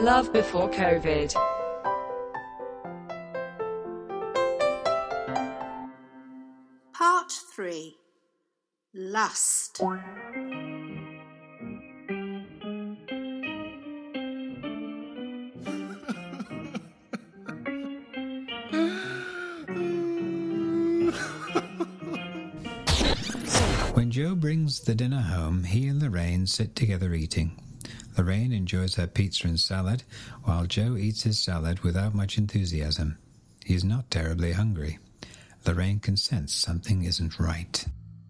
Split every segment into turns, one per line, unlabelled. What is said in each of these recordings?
Love before COVID.
Part 3. Lust.
When Joe brings the dinner home, he and Lorraine sit together eating. Lorraine enjoys her pizza and salad, while Joe eats his salad without much enthusiasm. He's not terribly hungry. Lorraine can sense something isn't right.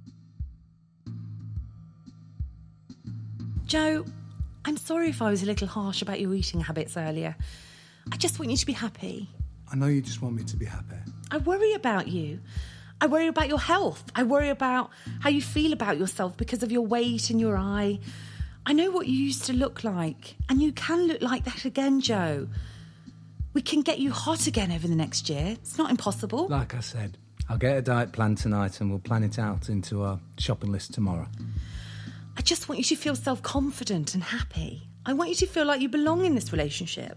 Joe, I'm sorry if I was a little harsh about your eating habits earlier. I just want you to be happy.
I know you just want me to be happy.
I worry about you. I worry about your health. I worry about how you feel about yourself because of your weight and your eye. I know what you used to look like, and you can look like that again, Joe. We can get you hot again over the next year. It's not impossible.
Like I said, I'll get a diet plan tonight and we'll plan it out into our shopping list tomorrow.
I just want you to feel self-confident and happy. I want you to feel like you belong in this relationship.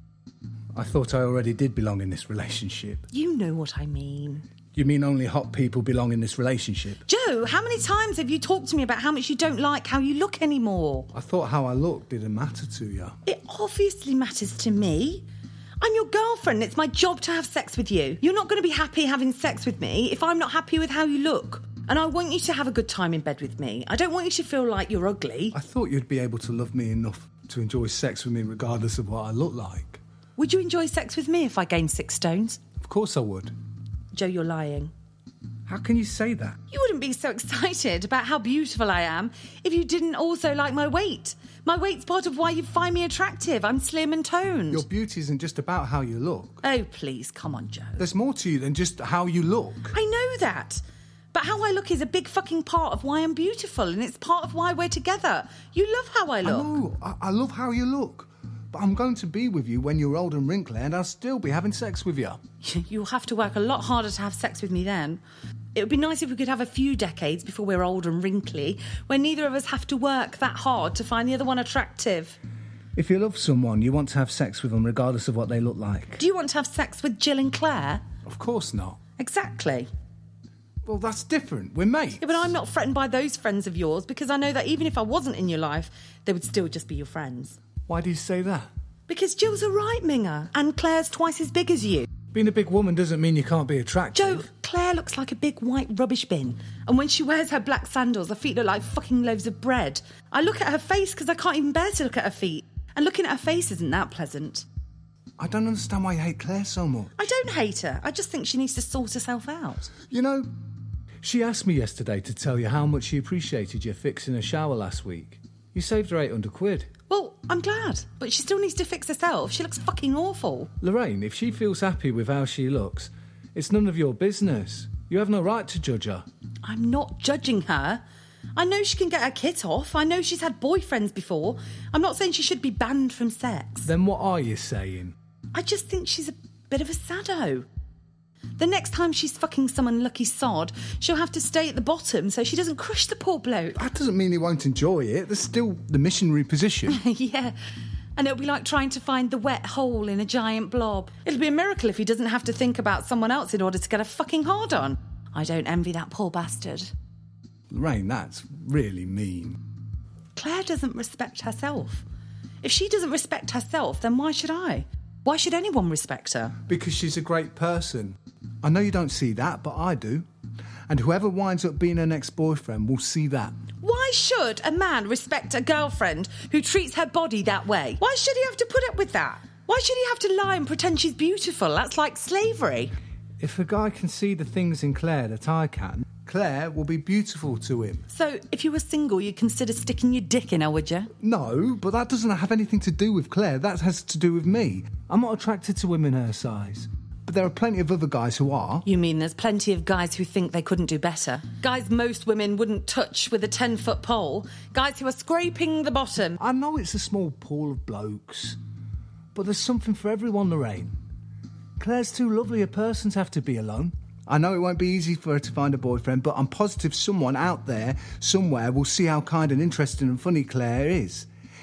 I thought I already did belong in this relationship.
You know what I mean.
You mean only hot people belong in this relationship?
Joe, how many times have you talked to me about how much you don't like how you look anymore?
I thought how I looked didn't matter to you.
It obviously matters to me. I'm your girlfriend. It's my job to have sex with you. You're not going to be happy having sex with me if I'm not happy with how you look. And I want you to have a good time in bed with me. I don't want you to feel like you're ugly.
I thought you'd be able to love me enough to enjoy sex with me regardless of what I look like.
Would you enjoy sex with me if I gained 6 stones?
Of course I would.
Joe, you're lying.
How can you say that?
You wouldn't be so excited about how beautiful I am if you didn't also like my weight. My weight's part of why you find me attractive. I'm slim and toned.
Your beauty isn't just about how you look.
Oh, please, come on, Joe.
There's more to you than just how you look.
I know that. But how I look is a big fucking part of why I'm beautiful, and it's part of why we're together. You love how I look.
I know. I love how you look. But I'm going to be with you when you're old and wrinkly, and I'll still be having sex with you.
You'll have to work a lot harder to have sex with me then. It would be nice if we could have a few decades before we're old and wrinkly, when neither of us have to work that hard to find the other one attractive.
If you love someone, you want to have sex with them regardless of what they look like.
Do you want to have sex with Jill and Claire?
Of course not.
Exactly.
Well, that's different. We're mates.
Yeah, but I'm not threatened by those friends of yours because I know that even if I wasn't in your life, they would still just be your friends.
Why do you say that?
Because Jill's a right minger and Claire's twice as big as you.
Being a big woman doesn't mean you can't be attractive.
Joe, Claire looks like a big white rubbish bin. And when she wears her black sandals, her feet look like fucking loaves of bread. I look at her face because I can't even bear to look at her feet. And looking at her face isn't that pleasant.
I don't understand why you hate Claire so much.
I don't hate her. I just think she needs to sort herself out.
You know, she asked me yesterday to tell you how much she appreciated you fixing her shower last week. You saved her £800.
Well, I'm glad, but she still needs to fix herself. She looks fucking awful.
Lorraine, if she feels happy with how she looks, it's none of your business. You have no right to judge her.
I'm not judging her. I know she can get her kit off. I know she's had boyfriends before. I'm not saying she should be banned from sex.
Then what are you saying?
I just think she's a bit of a sado. The next time she's fucking some unlucky sod, she'll have to stay at the bottom so she doesn't crush the poor bloke.
That doesn't mean he won't enjoy it. There's still the missionary position.
Yeah, and it'll be like trying to find the wet hole in a giant blob. It'll be a miracle if he doesn't have to think about someone else in order to get a fucking hard on. I don't envy that poor bastard.
Lorraine, that's really mean.
Claire doesn't respect herself. If she doesn't respect herself, then why should I? Why should anyone respect her?
Because she's a great person. I know you don't see that, but I do. And whoever winds up being her next boyfriend will see that.
Why should a man respect a girlfriend who treats her body that way? Why should he have to put up with that? Why should he have to lie and pretend she's beautiful? That's like slavery.
If a guy can see the things in Claire that I can, Claire will be beautiful to him.
So, if you were single, you'd consider sticking your dick in her, would you?
No, but that doesn't have anything to do with Claire. That has to do with me. I'm not attracted to women her size. But there are plenty of other guys who are.
You mean there's plenty of guys who think they couldn't do better? Guys most women wouldn't touch with a 10-foot pole? Guys who are scraping the bottom?
I know it's a small pool of blokes, but there's something for everyone, Lorraine. Claire's too lovely a person to have to be alone. I know it won't be easy for her to find a boyfriend, but I'm positive someone out there, somewhere, will see how kind and interesting and funny Claire is.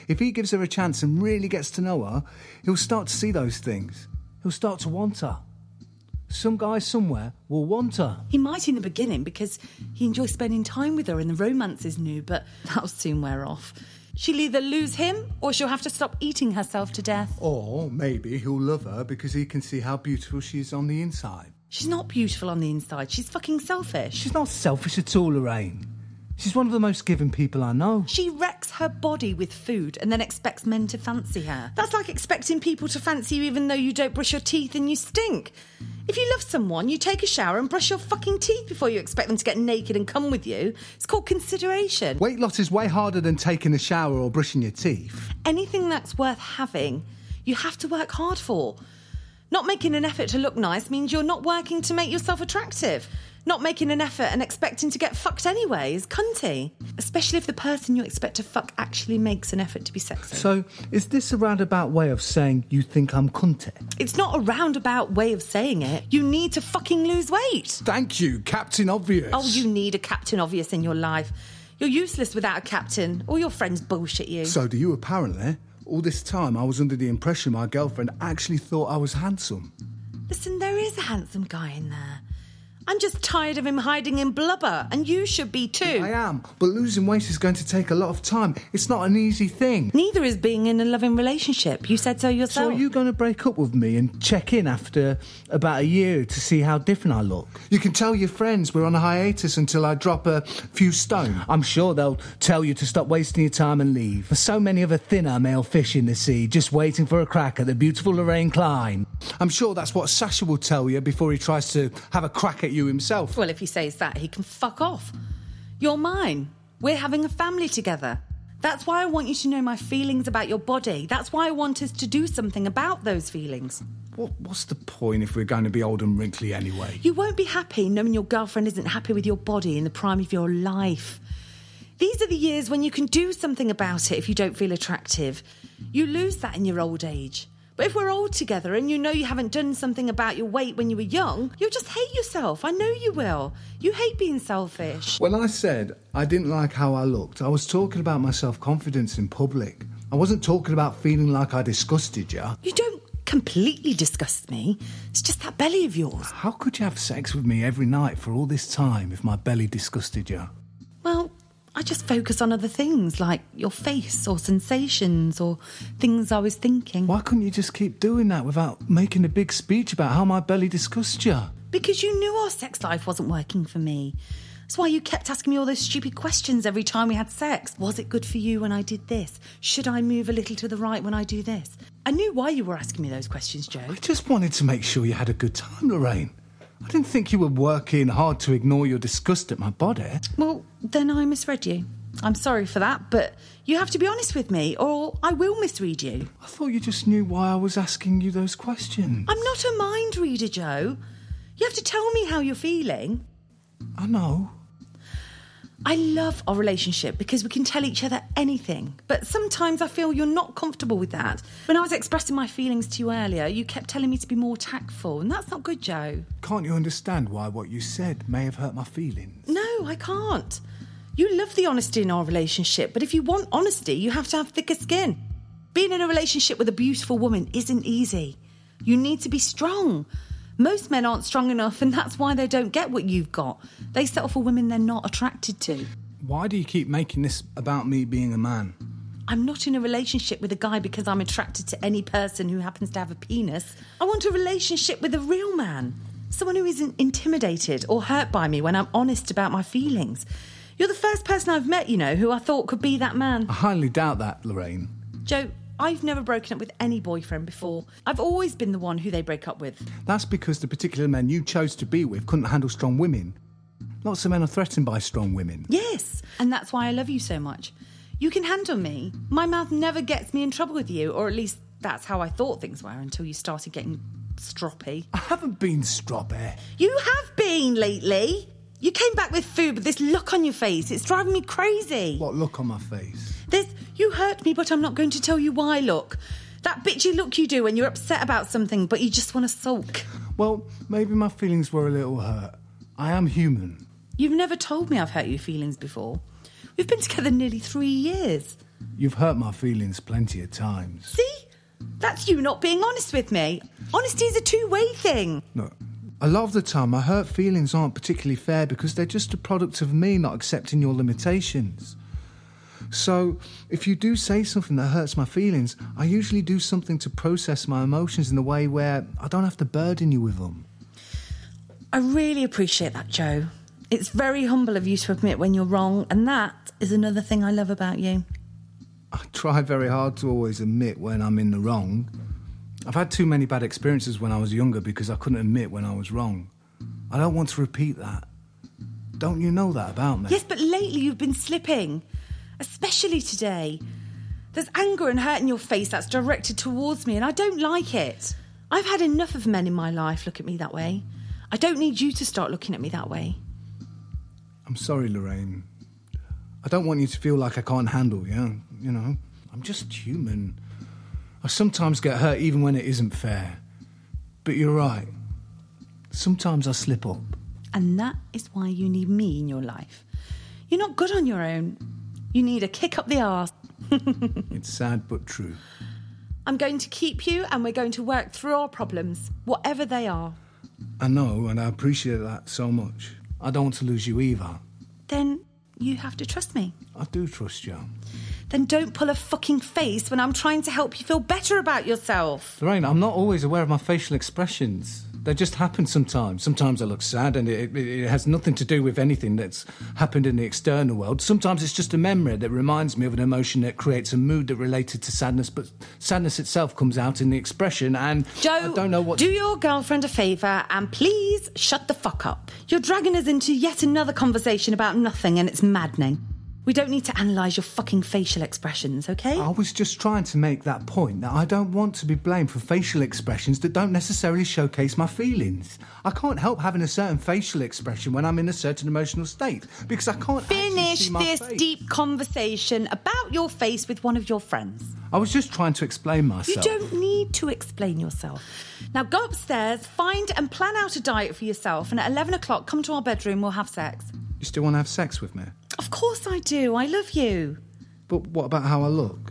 If he gives her a chance and really gets to know her, he'll start to see those things. He'll start to want her. Some guy somewhere will want her.
He might in the beginning because he enjoys spending time with her and the romance is new, but that'll soon wear off. She'll either lose him or she'll have to stop eating herself to death.
Or maybe he'll love her because he can see how beautiful she is on the inside.
She's not beautiful on the inside. She's fucking selfish.
She's not selfish at all, Lorraine. She's one of the most giving people I know.
She wrecks her body with food and then expects men to fancy her. That's like expecting people to fancy you even though you don't brush your teeth and you stink. If you love someone, you take a shower and brush your fucking teeth before you expect them to get naked and come with you. It's called consideration.
Weight loss is way harder than taking a shower or brushing your teeth.
Anything that's worth having, you have to work hard for. Not making an effort to look nice means you're not working to make yourself attractive. Not making an effort and expecting to get fucked anyway is cunty. Especially if the person you expect to fuck actually makes an effort to be sexy.
So, is this a roundabout way of saying you think I'm cunty?
It's not a roundabout way of saying it. You need to fucking lose weight.
Thank you, Captain Obvious.
Oh, you need a Captain Obvious in your life. You're useless without a captain. All your friends bullshit you.
So do you, apparently. All this time I was under the impression my girlfriend actually thought I was handsome.
Listen, there is a handsome guy in there. I'm just tired of him hiding in blubber, and you should be too.
I am, but losing weight is going to take a lot of time. It's not an easy thing.
Neither is being in a loving relationship. You said so yourself.
So are you going to break up with me and check in after about a year to see how different I look? You can tell your friends we're on a hiatus until I drop a few stone. I'm sure they'll tell you to stop wasting your time and leave. There's so many of a thinner male fish in the sea just waiting for a crack at the beautiful Lorraine Klein. I'm sure that's what Sasha will tell you before he tries to have a crack at you himself.
Well, if he says that, he can fuck off. You're mine. We're having a family together. That's why I want you to know my feelings about your body. That's why I want us to do something about those feelings.
What's the point if we're going to be old and wrinkly anyway?
You won't be happy knowing your girlfriend isn't happy with your body in the prime of your life. These are the years when you can do something about it if you don't feel attractive. You lose that in your old age. But if we're old together and you know you haven't done something about your weight when you were young, you'll just hate yourself. I know you will. You hate being selfish.
When I said I didn't like how I looked, I was talking about my self-confidence in public. I wasn't talking about feeling like I disgusted you.
You don't completely disgust me. It's just that belly of yours.
How could you have sex with me every night for all this time if my belly disgusted you?
Well, I just focus on other things like your face or sensations or things I was thinking.
Why couldn't you just keep doing that without making a big speech about how my belly disgusts you?
Because you knew our sex life wasn't working for me. That's why you kept asking me all those stupid questions every time we had sex. Was it good for you when I did this? Should I move a little to the right when I do this? I knew why you were asking me those questions, Joe.
I just wanted to make sure you had a good time, Lorraine. I didn't think you were working hard to ignore your disgust at my body.
Well, then I misread you. I'm sorry for that, but you have to be honest with me or I will misread you.
I thought you just knew why I was asking you those questions.
I'm not a mind reader, Joe. You have to tell me how you're feeling.
I know.
I love our relationship because we can tell each other anything. But sometimes I feel you're not comfortable with that. When I was expressing my feelings to you earlier, you kept telling me to be more tactful, and that's not good, Joe.
Can't you understand why what you said may have hurt my feelings?
No, I can't. You love the honesty in our relationship, but if you want honesty, you have to have thicker skin. Being in a relationship with a beautiful woman isn't easy. You need to be strong. Most men aren't strong enough, and that's why they don't get what you've got. They settle for women they're not attracted to.
Why do you keep making this about me being a man?
I'm not in a relationship with a guy because I'm attracted to any person who happens to have a penis. I want a relationship with a real man. Someone who isn't intimidated or hurt by me when I'm honest about my feelings. You're the first person I've met, you know, who I thought could be that man.
I highly doubt that, Lorraine.
Joe, I've never broken up with any boyfriend before. I've always been the one who they break up with.
That's because the particular men you chose to be with couldn't handle strong women. Lots of men are threatened by strong women.
Yes, and that's why I love you so much. You can handle me. My mouth never gets me in trouble with you, or at least that's how I thought things were until you started getting stroppy.
I haven't been stroppy.
You have been lately. You came back with food with this look on your face. It's driving me crazy.
What look on my face?
There's, you hurt me, but I'm not going to tell you why look. That bitchy look you do when you're upset about something, but you just want to sulk.
Well, maybe my feelings were a little hurt. I am human.
You've never told me I've hurt your feelings before. We've been together nearly 3 years.
You've hurt my feelings plenty of times.
See? That's you not being honest with me. Honesty is a two-way thing.
No, a lot of the time my hurt feelings aren't particularly fair because they're just a product of me not accepting your limitations. So, if you do say something that hurts my feelings, I usually do something to process my emotions in a way where I don't have to burden you with them.
I really appreciate that, Joe. It's very humble of you to admit when you're wrong, and that is another thing I love about you.
I try very hard to always admit when I'm in the wrong. I've had too many bad experiences when I was younger because I couldn't admit when I was wrong. I don't want to repeat that. Don't you know that about me?
Yes, but lately you've been slipping. Especially today. There's anger and hurt in your face that's directed towards me, and I don't like it. I've had enough of men in my life look at me that way. I don't need you to start looking at me that way.
I'm sorry, Lorraine. I don't want you to feel like I can't handle you. You know, I'm just human. I sometimes get hurt even when it isn't fair. But you're right. Sometimes I slip up.
And that is why you need me in your life. You're not good on your own. You need a kick up the arse.
It's sad but true.
I'm going to keep you and we're going to work through our problems, whatever they are.
I know, and I appreciate that so much. I don't want to lose you either.
Then you have to trust me.
I do trust you.
Then don't pull a fucking face when I'm trying to help you feel better about yourself.
Lorraine, I'm not always aware of my facial expressions. They just happen sometimes. Sometimes I look sad and it has nothing to do with anything that's happened in the external world. Sometimes it's just a memory that reminds me of an emotion that creates a mood that related to sadness, but sadness itself comes out in the expression and
Joe,
I don't know what...
do your girlfriend a favour and please shut the fuck up. You're dragging us into yet another conversation about nothing and it's maddening. We don't need to analyse your fucking facial expressions, okay?
I was just trying to make that point, that I don't want to be blamed for facial expressions that don't necessarily showcase my feelings. I can't help having a certain facial expression when I'm in a certain emotional state, because I can't
Finish
see my
this
face.
deep conversation about your face with one of your friends.
I was just trying to explain myself.
You don't need to explain yourself. Now go upstairs, find and plan out a diet for yourself, and at 11 o'clock, come to our bedroom, we'll have sex.
You still want to have sex with me?
Of course I do. I love you.
But what about how I look?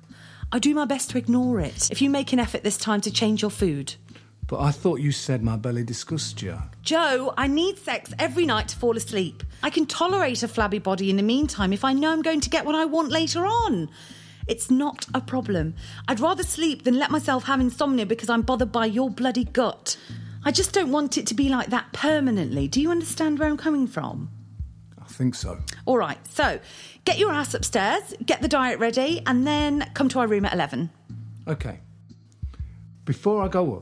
I do my best to ignore it. If you make an effort this time to change your food.
But I thought you said my belly disgusts you.
Joe, I need sex every night to fall asleep. I can tolerate a flabby body in the meantime if I know I'm going to get what I want later on. It's not a problem. I'd rather sleep than let myself have insomnia because I'm bothered by your bloody gut. I just don't want it to be like that permanently. Do you understand where I'm coming from?
I think so.
All right, so get your ass upstairs, get the diet ready, and then come to our room at 11.
OK. Before I go up,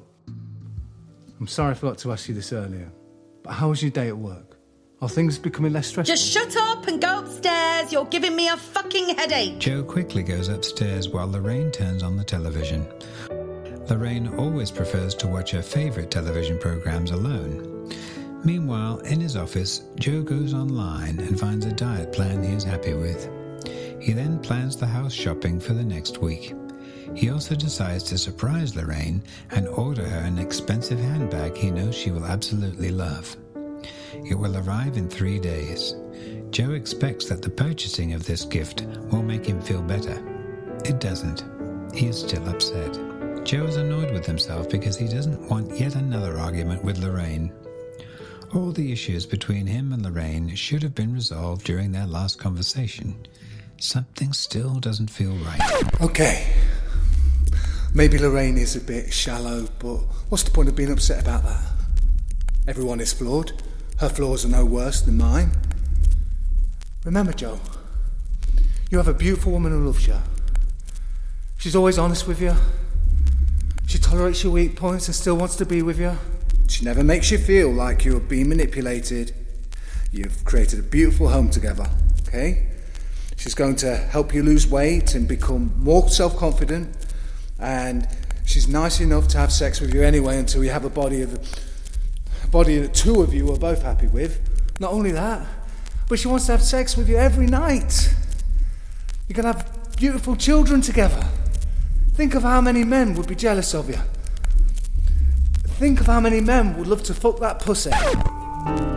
I'm sorry I forgot to ask you this earlier, but how was your day at work? Are things becoming less stressful?
Just shut up and go upstairs. You're giving me a fucking headache.
Joe quickly goes upstairs while Lorraine turns on the television. Lorraine always prefers to watch her favourite television programmes alone. Meanwhile, in his office, Joe goes online and finds a diet plan he is happy with. He then plans the house shopping for the next week. He also decides to surprise Lorraine and order her an expensive handbag he knows she will absolutely love. It will arrive in 3 days. Joe expects that the purchasing of this gift will make him feel better. It doesn't. He is still upset. Joe is annoyed with himself because he doesn't want yet another argument with Lorraine. All the issues between him and Lorraine should have been resolved during their last conversation. Something still doesn't feel right.
OK. Maybe Lorraine is a bit shallow, but what's the point of being upset about that? Everyone is flawed. Her flaws are no worse than mine. Remember, Joe, you have a beautiful woman who loves you. She's always honest with you. She tolerates your weak points and still wants to be with you. She never makes you feel like you're being manipulated. You've created a beautiful home together, okay? She's going to help you lose weight and become more self-confident. And she's nice enough to have sex with you anyway until you have a body that two of you are both happy with. Not only that, but she wants to have sex with you every night. You're going to have beautiful children together. Think of how many men would be jealous of you. Think of how many men would love to fuck that pussy.